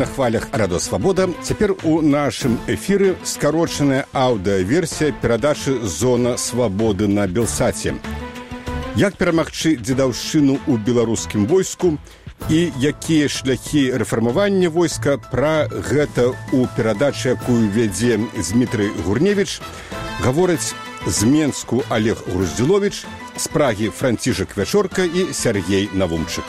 на хвалях Радио Свобода. Цяпер у нашым эфіры скарочаная аўдыаверсія перадачы «Зона свабоды» на Белсаце. Як перамагчы дзедаўшчыну ў беларускім войску і якія шляхі рэфармавання войска, пра гэта ў перадачы, якую вядзе Дмітрый Гурневіч, гавораць з Менску Олег Груздзіловіч, з Прагі Францішак Вячорка і Сергей Навумчык.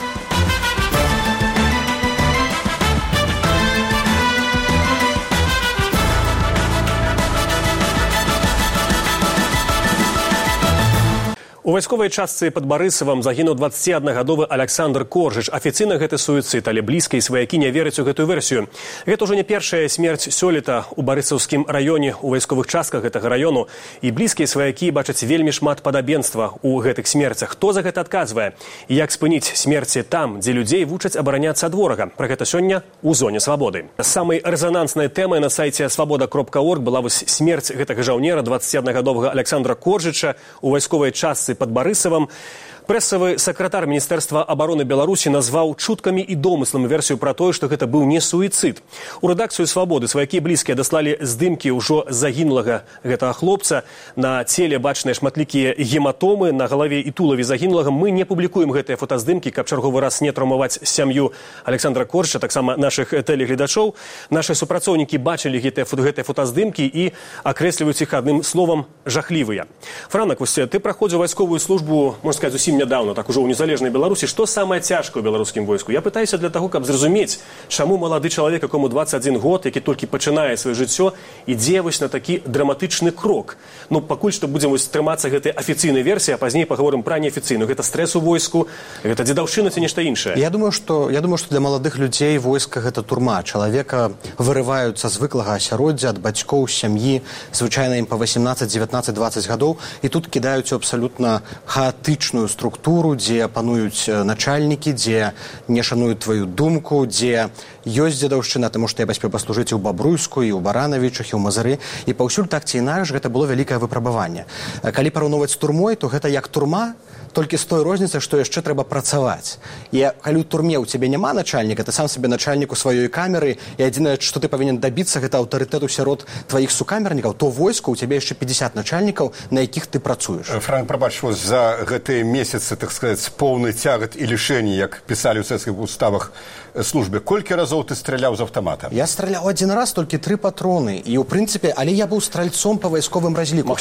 У вайсковай частцы пад Барысавам загінуў 21-гадовы Александр Коржыч. Афіцыйна гэта суіцыд, але блізкія сваякі не вераць у гэтую версію. Гэта ўжо не першая смерць сёлета ў Барысаўскім раёне, у вайсковых частках гэтага раёну. І блізкія сваякі бачаць вельмі шмат падабенства ў гэтых смерцях. Хто за гэта адказвае? І як спыніць смерці там, дзе людзей вучаць абараняцца ад ворага? Пра гэта сёння ў Зоне свабоды. Самай рэзананснай тэмай на сайце свабода.орг была вось смерць гэтага жаўнера, 21-гадовага Александра Коржыча у вайсковай частцы под Барысавам. Прэсавы сакратар Міністэрства абароны Беларусі назваў чуткамі і домыслам версію пра тое, што гэта быў не суіцыд. У рэдакцыю «Свабоды» сваякі блізкія даслалі здымкі ўжо загінулага гэтага хлопца. На целе бачныя шматлікія гематомы, на галаве і тулаве загінулага. Мы не публікуем гэтыя фотаздымкі, каб чарговы раз не траўмаваць сям'ю Александра Коржыча, таксама нашых тэлегледачоў. Нашы супрацоўнікі бачылі гэтыя фотаздымкі і акрэсліваюць іх адным словам жахлівыя. Франак, вось ты праходзіў вайсковую службу, можна сказаць, зусім нядаўна, так ужо ў незалежнай Беларусі. Што самае цяжкае ў беларускім войску? Я пытаюся для таго, каб зразумець, чаму малады чалавек, якому 21 год, які толькі пачынае сваё жыццё, ідзе вось на такі драматычны крок. Ну, пакуль што будзем вось трымацца гэтай афіцыйнай версіі, а пазней паговорым пра неафіцыйную. Гэта стрэс у войску, гэта дзедаўшчына ці нешта іншае? Я думаю, што для маладых людзей войска гэта турма. Чалавека вырываюцца з звыклага асяроддзя, ад бацькоў, сям'і, звычайна ім па 18, 19, 20 гадоў, і тут кідаюць у абсалютна хаатычную структуру, дзе пануюць начальнікі, дзе не шануюць тваю думку, дзе ёсць дзедаўшчына, таму што я паспеў паслужыць і ў Бабруйску, і ў Баранавічах, і ў Мазыры, і паўсюль так ці інакш гэта было вялікае выпрабаванне. Калі параўноўваць з турмой, то гэта як турма, толькі з той розніцай, што яшчэ трэба працаваць. І калі ў турме ў цябе няма начальніка, ты сам сабе начальнік у сваёй камеры, і адзінае, што ты павінен дабіцца, гэта аўтарытэту сярод тваіх сукамернікаў, то войску ў цябе яшчэ 50 начальнікаў, на якіх ты працуеш. Франк, прабач, за гэтыя месяцы, так сказаць, поўны цягат і лішэнні, як пісалі ў цэцкіх уставах службе, колькі разоў ты страляў з аўтамата? Я страляў один раз, толькі 3 патроны. І, у прынцыпе, але я быў стральцом па вайсковым разліку.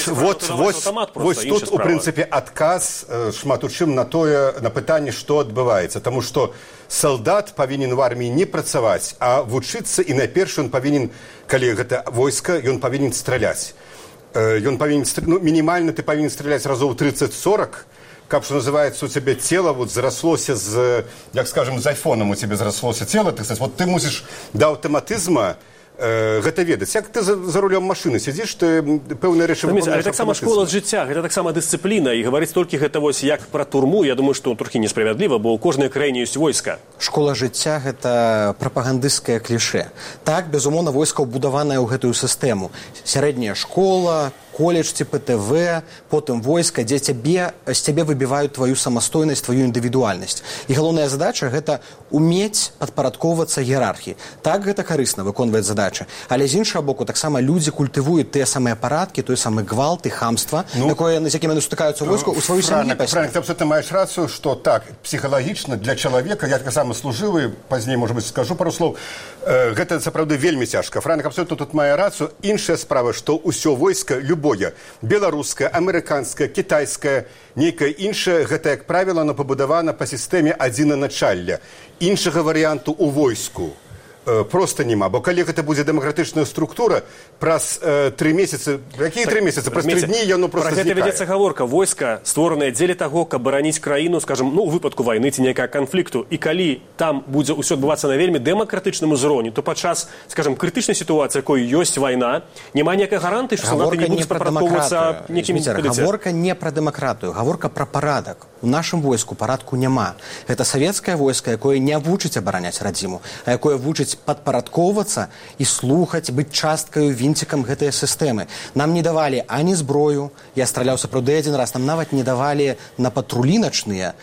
Вось тут, у прынцыпе, адказ шмат у чым на тое, на пытанне, што адбываецца. Таму што салдат павінен в арміі не працаваць, а вучыцца, і найперш ён павінен, калі гэта войска, ён павінен страляць. Ён павінен, мінімальна ты павінен страляць разоў 30-40, каб, што называецца, у цябе цела вот зараслося з, як скажем, з айфоном у цябе зараслося цела, ты, вот ты мусіш да аўтаматызма гэта ведаць. Як ты за рулём машыны сядзіш, ты пэўныя рэчы выконваеш. Але таксама школа жыцця, гэта таксама дысцыпліна, і гаварыць толькі гэта вось як пра турму, я думаю, што трохі несправядліва, бо ў кожнай краіне ёсць войска. Школа жыцця – гэта прапагандысцкае клішэ. Так, безумоўна, войска ўбудаванае ў гэтую сістэму. Сярэдняя школа, коледж ці ПТВ, потым войска, дзе з цябе выбіваюць тваю самастойнасць, тваю індывідуальнасць. І галоўная задача – гэта умець падпарадкоўвацца іерархіі. Так, гэта карысна выконваць задачы. Але з іншага боку, таксама людзі культывуюць тыя самыя парадкі, той самы гвалт і хамства, з якімі яны сутыкаюцца ў войску ў сваёй сям'і. Франк, ты абсолютно маеш рацыю, што так, псіхалагічна для чалавека, я таксама служывы, пазней, можа быць, скажу пару слоў, гэта сапраўды вельмі цяжка. Франк абсолютно тут мае рацыю. Іншая справа, што ўсё войска, любое, беларускае, амерыканскае, кітайскае, нейкае іншае, гэта, як правіла, пабудавана па сістэме адзінаначалля. Іншага варыянту ў войску просто няма. Бо калі гэта будзе дэмакратычная структура, праз 3 месяцы, якія 3 месяцы? Праз 3 дні яно просто знікае. Пра гэта вядзецца гаворка. Войска створанае дзеля таго, каб бараніць краіну, скажем, у выпадку вайны ці нейкага канфлікту. І калі там будзе ўсё адбывацца на вельмі дэмакратычным узроўні, то падчас, скажем, крытычнай сітуацыі, якой ёсць вайна, няма ніякай гарантыі, што салдаты не будуць падпарадкоўвацца некімі... Гаворка не пра дэмакратыю, гаворка пра парадак. у нашым войску парадку няма. Гэта савецкае войска, якое не вучыць абараняць радзіму, а якое вучыць падпарадкоўвацца і слухаць, быць часткаю, вінцікам гэтай сістэмы. Нам не давалі ані зброю, я страляў сапраўды адзін раз, нам нават не давалі на патрулі начныя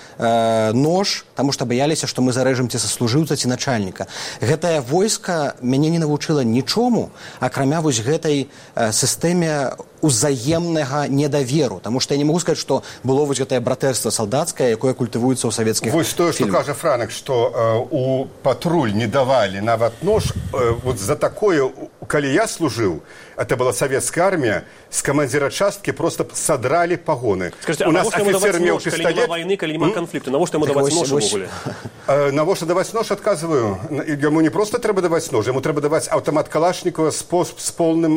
нож, таму што баяліся, што мы зарэжам ці саслужыўца, ці начальніка. Гэтае войска мяне не навучыла нічому, акрамя вось гэтай сістэме узаемнага недаверу. Таму што я не могу сказаць, што было вось гэтае братэрства салдацкае, якое культывуецца ў савецкіх фільмах. Вось тое, што кажа Франак, што у патруль не давалі нават нож, вот за такое, калі я служыў, это была советская армия, с командира частки просто содрали погоны. Скажите, у нас офицер имел пистолет. Калі няма войны, калі няма конфликту, навошта ему даваць нож увогуле? Навошта даваць нож, отказываю. Ему не просто трэба даваць нож, ему трэба даваць автомат Калашникова с полным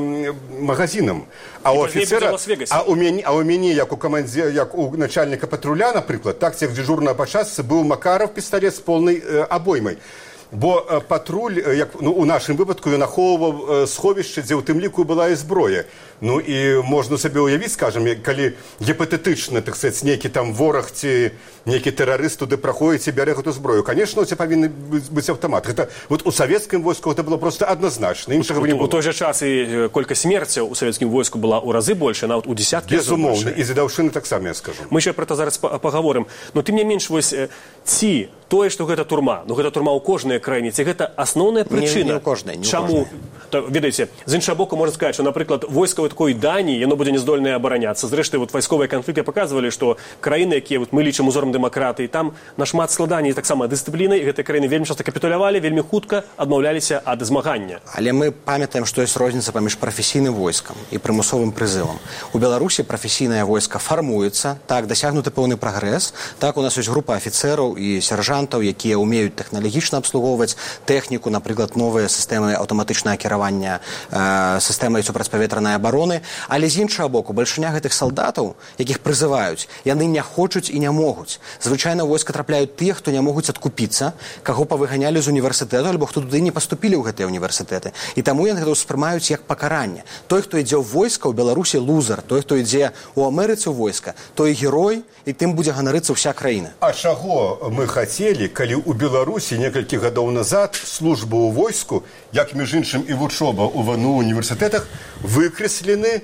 магазином. А у офицера, у мяне, як у командира, як у начальника патруля, например, тактик дежурного по части был Макаров пистолет с полной обоймой. Бо патруль, як у нашым выпадку, ён ахоўваў сховішча, дзе ў тым ліку была і зброя. Ну і можна сабе ўявіць, скажам, калі гіпатэтычна, так сказаць, нейкі там вораг ці нейкі тэрарыст туды праходзіць і бярэ гэту зброю. Конечно, у цябе павінны быць аўтамат. Гэта вот у савецкім войску гэта было просто адназначна. Іншага не было. У той жа час і колькасць смерцяў у савецкім войску была ў разы больше, нават у десяткі разоў больше. Безумоўна, і задаўшыны таксама, я скажу. Мы ще про це зараз пагаворым. Но тым не менш, вось ці тое, што гэта турма, ну гэта турма ў кожнай краіне, ці гэта асноўная прычына? Не ў кожнай. Чаму? Ведаеце, з іншага боку можна сказаць, што, напрыклад, войскавай такой Даніі, яно будзе не здольнае абараняцца. Зрэшты, вот вайсковыя канфлікты паказвалі, што краіны, якія мы лічым узорам дэмакратыі, там нашмат складаней таксама дысцыплінай, і гэтыя краіны вельмі часта капітулявалі, вельмі хутка адмаўляліся ад змагання. Але мы памятаем, што ёсць розніца паміж прафесійным войскам і прымусовым прызывам. У Беларусі прафесійнае войска фармуецца, так, дасягнуты пэўны прагрэс, так, у нас ёсць група афіцэраў і сяржантаў, якія ўмеюць тэхналагічна абслугоўваць тэхніку, напрыклад, новыя сістэмы аўтаматычнага кіравання сістэмай супрацьпаветранай абароны, але з іншага боку, бальшыня гэтых салдатаў, якіх прызываюць, яны не хочуць і не могуць. Звычайна ў войска трапляюць тыя, хто не могуць адкупіцца, каго павыганялі з універсітэту, альбо хто туды не паступілі ў гэтыя універсітэты. І таму яны гэта ўспрымаюць як пакаранне. Той, хто ідзе ў войска, ў Беларусі лузар, той, хто ідзе ў Амерыцы ў войска, той герой, і тым будзе ганарыцца ўся краіна. А чаго мы хацелі, калі ў Беларусі некалькі гадоў назад служба ў войску, як між іншым і вучоба ў ВНУ універсітэтах, выкрэслены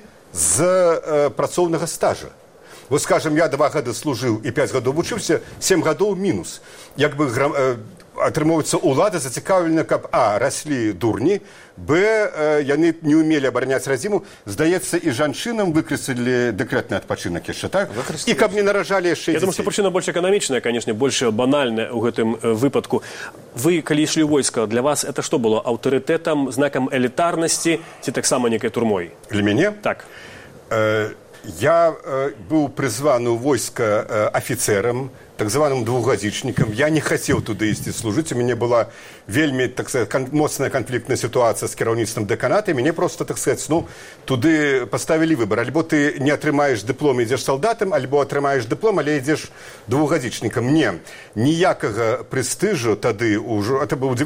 з працоўнага стажа. Вот, скажем, я 2 гады служыў і 5 гадоў вучыўся, 7 гадоў мінус. Як бы атрымоўваецца, улада зацікаўлена, каб а, раслі дурні, б, яны не ўмелі абараняць радзіму. Здаецца, і жанчынам выкрэслілі дэкрэтны адпачынак яшчэ, так? І каб не наражалі яшчэ дзяцей. Я думаю, што прычына больш эканамічная, канешне, больш банальная ў гэтым выпадку. Вы, калі ішлі ў войска, для вас это што было? Аўтарытэтам, знакам элітарнасці ці таксама некай турмой? Для мяне? Так. Я быў прызваны ў войска афіцэрам, так званым двухгадзічнікам. Я не хацеў туды ісці служыць. У мяне была вельмі, так сказать, моцная канфліктная сітуацыя з кіраўніцтвам дэканата. Мяне просто, так сказать, туды паставілі выбар. Альбо ты не атрымаеш дыплом, ідзеш салдатам, альбо атрымаеш дыплом, але ідзеш двухгадзічнікам. Не, ніякага прэстыжу тады, это быў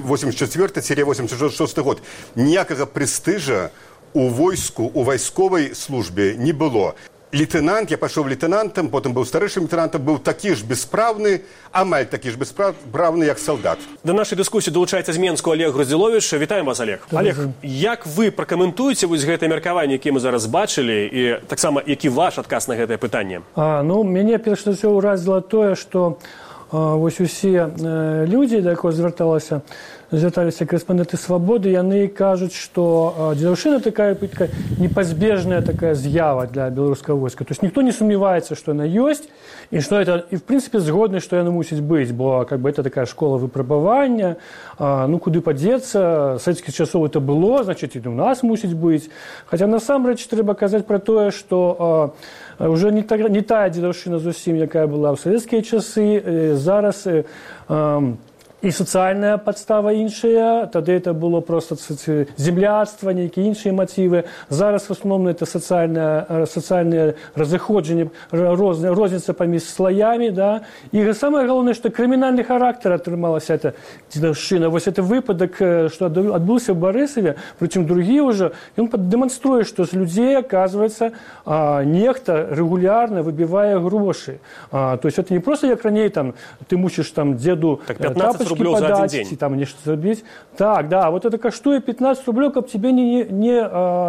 84-86 год, ніякага прэстыжа у войску, у вайсковай службе не было. Лейтенант, я пашоў лейтенантам, потым быў старэйшым лейтенантам, быў такі ж беспраўны, амаль такі ж беспраўны, як салдат. Да нашай дыскусіі долучаецца з Менску Олег Груздзіловіч. Вітаем вас, Олег. Олег, як вы пракаментуеце вось гэтае меркаванне, якія мы зараз бачылі, і таксама які ваш адказ на гэтае пытанне? Мяне перш за ўсё ўразіла тое, што вось усе людзі, да якога звярталіся корэспандэнты «Свабоды», яны кажуць, што дзедаўшчына такая непазбежная такая з'ява для беларускага войска. То есть ніхто не сумневаецца, што яна ёсць, і што это, і в прынцыпе згодны, што яна мусіць быць, бо это такая школа выпрабавання, куды падзецца, савецкіх часоў это было, значыць, і у нас мусіць быць. Хаця насамрэч трэба казаць пра тое, што уже не тая дзедаўшчына зусім, якая была ў савецкія часы, зараз і сацыяльная падстава іншая, тады это было просто земляцтва, нейкія іншыя матывы. Зараз в основном это сацыяльнае разыходжанне, розніца паміж слоямі, да. І самае галоўнае, што крымінальны характар атрымалася эта дзедаўшчына. Вось это выпадак, што адбыўся ў Барысаве, прычым другі ўжо, ён дэманструе, што з людзей, оказывается, нехта рэгулярна выбівае грошы. То есть это не просто як раней там ты мусіш там дзеду так 15 рублёў за один день. Там нешта зрабіць. Так, да, вот это каштуе 15 рублёў, каб тебе не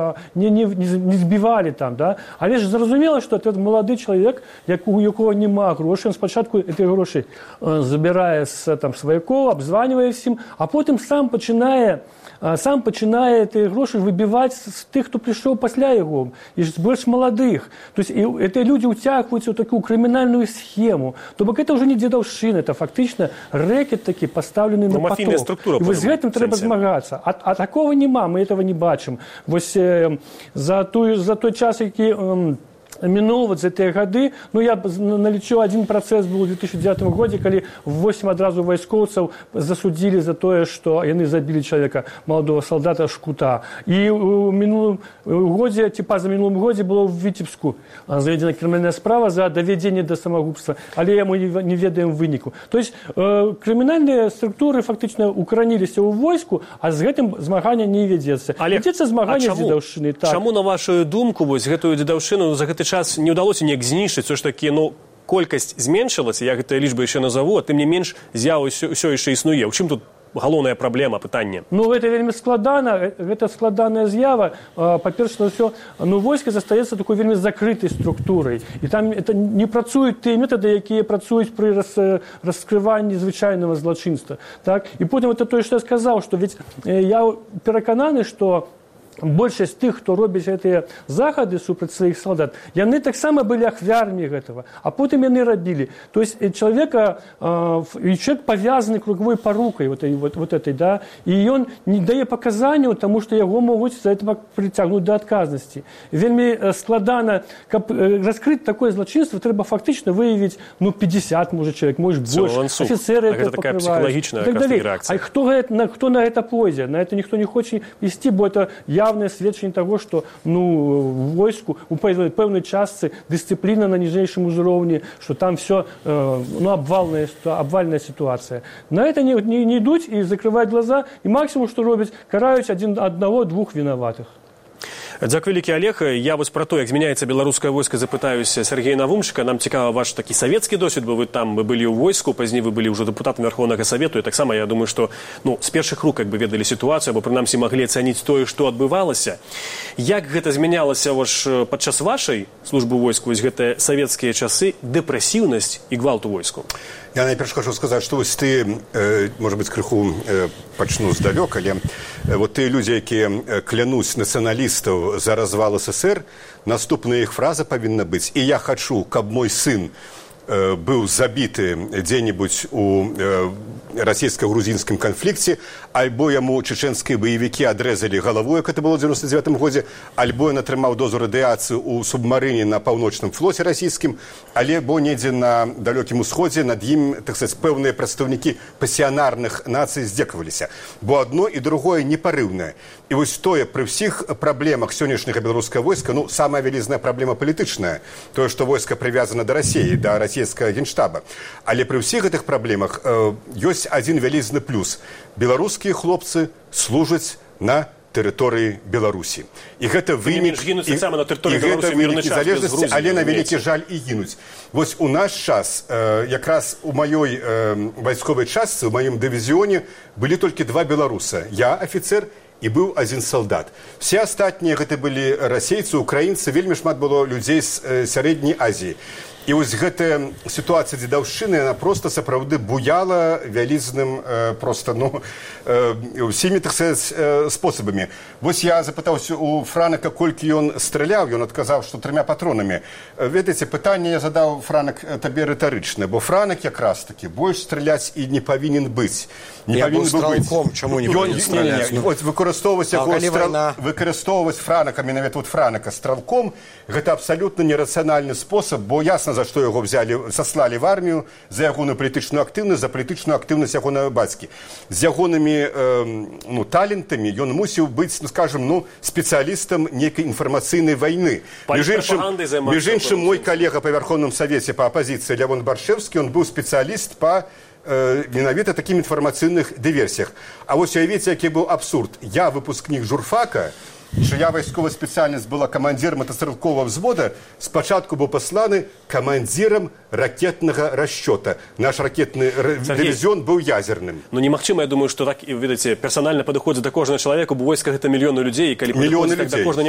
збівалі там, да. Але ж зразумела, што этот малады чалавек, у якога няма грошай, он спачатку этой грошы забірае з там сваякоў, абзванівае всім, а потым сам пачынае эти гроши выбивать с тех, кто пришел после его, и с больше молодых. То есть эти люди утягиваются в такую криминальную схему. То бок это уже не дзедаўшчына, это фактично рэкет такі поставленный на поток. Структура, и вот з гэтым трэба змагацца. А такого нема, мы этого не бачым. Вось за той час, які мінуў вот за тыя гады, ну я налічу один працэс был у 2009 годзе, калі 8 адразу вайскоўцаў засудзілі за тое, што яны забілі чалавека, маладого солдата Шкута. І у мінулым годзе, ці па за мінулым годзе было ў Віцебску заведзена крымінальная справа за давядзенне да самагубства, але мы не ведаем выніку. То есть крымінальныя структуры фактычна укараніліся ў войску, а з гэтым змагання не вядзецца. Вядзецца змаганне з дзедаўшчынай. Чаму, на вашу думку, вось гэтую дзедаўшчыну за гэты час не ўдалося неяк знішчыць, все ж такі, колькасць зменшылася, я гэтыя лічбы яшчэ назову, а тым не менш з'ява ўсё яшчэ існуе. У чым тут галоўная праблема, пытанне? Гэта вельмі складана, гэта складаная з'ява. Па-першае, ўсё, войска застаецца такой вельмі закрытай структурай. І там это не працуюць тыя метады, якія працуюць пры раскрыванні звычайнага злачынства. Так? І потым это тое, што я сказаў, што ведь я перакананы, што большасць тых, хто робіць гэтыя захады супраць сваіх солдат, яны таксама былі ахвярамі гэтага, а потым яны рабілі. То есть человек павязаны круговой парукай вот этой, да, і ён не дае паказанняў, таму што яго могуць за это прыцягнуць да адказнасці. Вельмі складана, каб раскрыць такое злачынства, трэба фактычна выявіць 50, можа, чалавек, можа, больш. Афіцеры это такая псіхалагічная реакцыя. А хто на гэта пойдзе? На это ніхто не хоча ісці, бо это явное сведчанне таго, што в войску у пэўнай частцы дысцыпліна на ніжэйшым узроўні, што там все абвальная ситуация. На это не ідуць і закрываюць глаза, і максимум, што робяць, караюць аднаго-двух вінаватых. Дзякуй вялікі, Олег. Я вось пра то, як змяняецца беларускае войска, запытаюся Сергея Навумчыка. Нам цікава ваш такі савецкі досвед, бо вы былі ў войску, пазней вы былі ўжо дэпутатам Верховнага Савету, і таксама, я думаю, што з першых рук ведалі сітуацыю, або прынамсі маглі ацаніць тое, што адбывалася. Як гэта змянялася падчас вашай службы ў войску, вось гэтыя савецкія часы, дэпрэсіўнасць і гвалт у войску? Я найперш хочу сказаць, што вось ты, можа быць, крыху пачну здалёк, але вот тыя людзі, якія клянуць нацыяналістаў за развал СССР, наступная іх фраза павінна быць: «І я хачу, каб мой сын быў забіты дзе-небудзь у расійска-грузінскім канфлікце, альбо яму чеченскія баевікі адрэзалі галаву, як это было ў 99 годзе, альбо ён атрымаў дозу радыяцыі ў субмарыне на паўночным флоце расійскім, альбо недзе на далёкім усходзе над ім, так сказаць, пэўныя прадстаўнікі пасіянарных нацый здзекаваліся. Бо адно і другое непарыўнае. І вось тое, пры ўсіх праблемах сённяшняга беларускага войска, самая вялізная праблема палітычная, тое, што войска прывязана да Расіі, да расійскага генштаба. Але пры ўсіх гэтых праблемах ёсць адзін вялізны плюс. Беларускія хлопцы служаць на тэрыторыі Беларусі. І гэта вынік незалежнасці, але на вялікі жаль і гінуць. Вось у наш час, якраз у маёй вайсковай частцы, у маім дывізіёне былі толькі 2 беларуса. Я афіцер і быў адзін салдат. Все астатнія гэта былі расейцы, украінцы, вельмі шмат было людзей з сярэдняй Азіі. І вось гэтая сітуацыя дзедаўшчыны, яна проста сапраўды буяла вялізным усімі, так сказаць, спосабамі. Вось я запытаўся у Франака, колькі ён страляў, ён адказаў, што 3 патронамі. Ведаеце, пытанне я задаў, Франак, табе рытарычнае, бо Франак якраз такі больш страляць і не павінен быць. Я быў стралком, чаму не павінен страляць? Выкарыстоўваць Франака, менавіта Франака стралком, гэта абсалютна нерацыянальны спосаб, бо ясна, ясна, за што яго саслалі в армію, за ягоную палітычную актыўнасць, за палітычную актыўнасць ягонага бацькі. З ягонымі талентамі ён мусіў быць, скажем, спецыялістам нейкай інфармацыйнай вайны. Між іншым, мой калега па Верховным Савеце па апазіцыі Лявон Баршэвскі, ён быў спецыяліст па менавіта такім інфармацыйных дыверсіях. А вось уявіце, які быў абсурд. Я выпускнік журфака, чия вайсковая специальность была командиром мотострелкового взвода, спочатку был посланы командиром ракетного расчета. Наш ракетный дивизион был ядерным. Ну, немагчыма, я думаю, что так, видите, персонально подыходит до кожного человека, бо войска это миллионы людей, и коли миллионы людей.